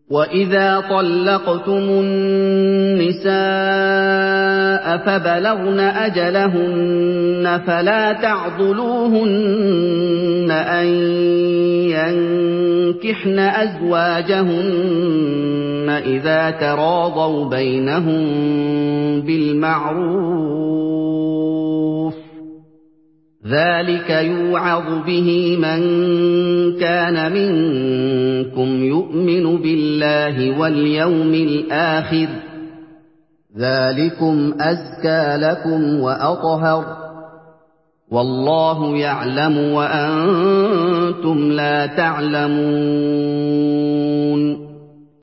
وَإِذَا طَلَّقْتُمُ النِّسَاءَ فَبَلَغْنَ أَجَلَهُنَّ فَلَا تَعْضُلُوهُنَّ أَن يَنكِحْنَ أَزْوَاجَهُنَّ إِذَا تَرَاضَوْا بَيْنَهُم بِالْمَعْرُوفِ ۗ ذَٰلِكَ يُوعَظُ بِهِ مَن كَانَ مِنكُمْ يُؤْمِنُ بِاللَّهِ وَالْيَوْمِ الْآخِرِ ۗ ذَٰلِكُمْ أَزْكَىٰ لَكُمْ وَأَطْهَرُ ۗ وَاللَّهُ يَعْلَمُ وَأَنتُمْ لَا تَعْلَمُونَ